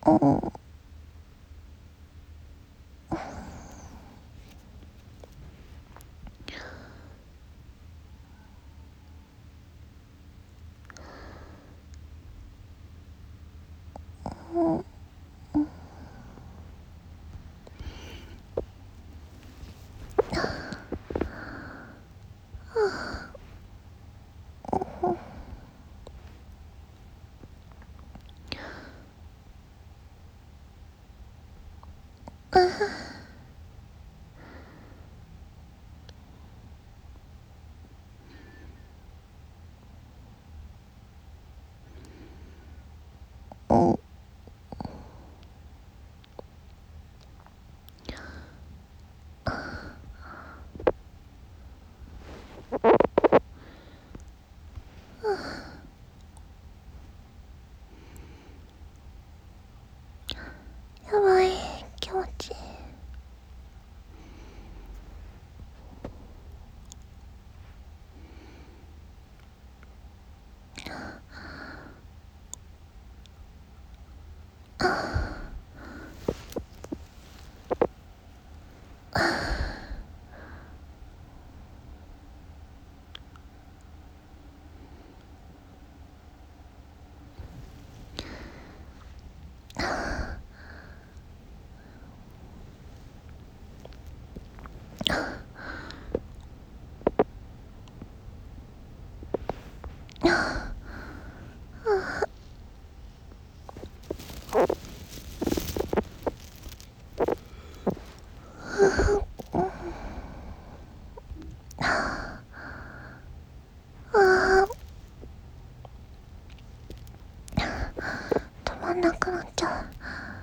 うんうんやばい、気持ちいい。止まんなくなっちゃう。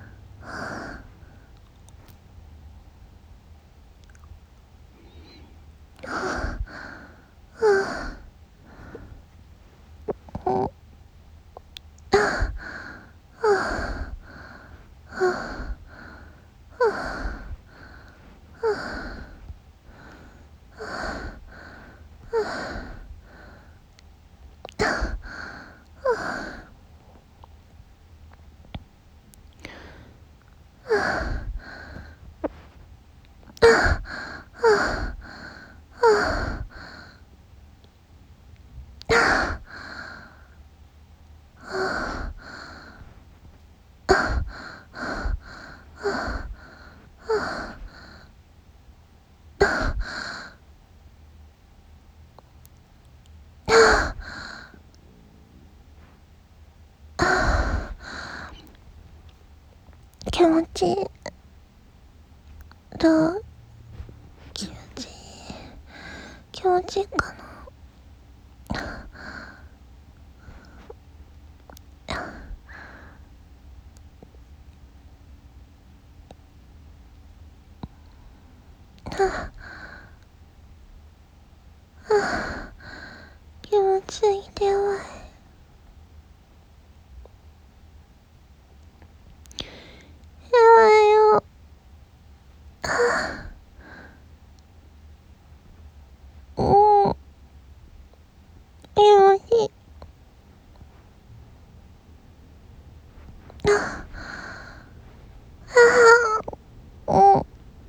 気持ちいい。どう？気持ちいい。気持ちいいかな。気持ちいいでやばい。やばいよ。うん。気持ちいい。うん。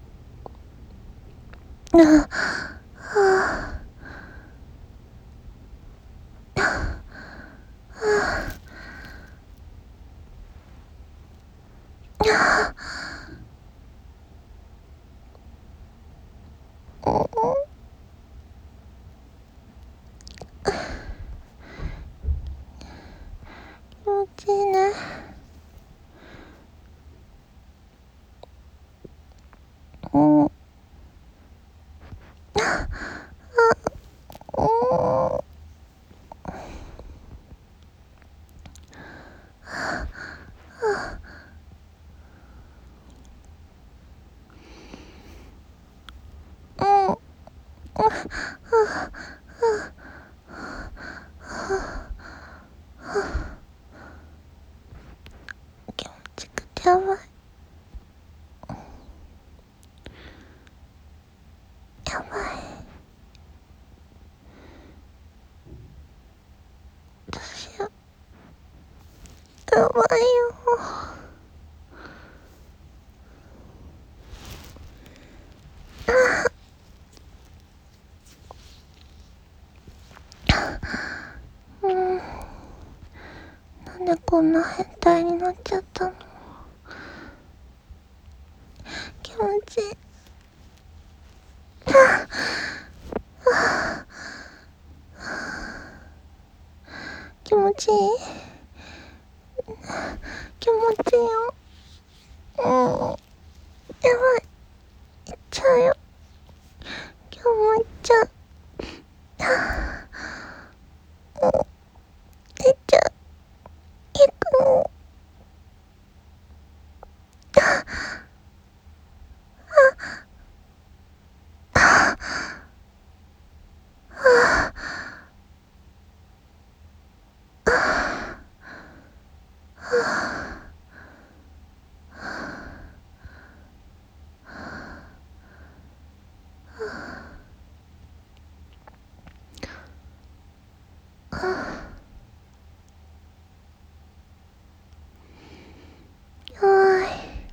気持ちいいね。うん。うん。気持ちくてやばい。やばい。どうしよう。やばいよ。 でこんな変態になっちゃったの。気持ちいい。気持ちいい。気持ちいいよ。やばい。行っちゃうよ。今日も行っちゃう。行っちゃう。行くの。はい。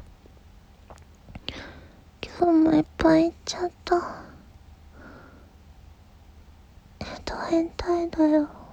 今日もいっぱい行っちゃった。変態だよ。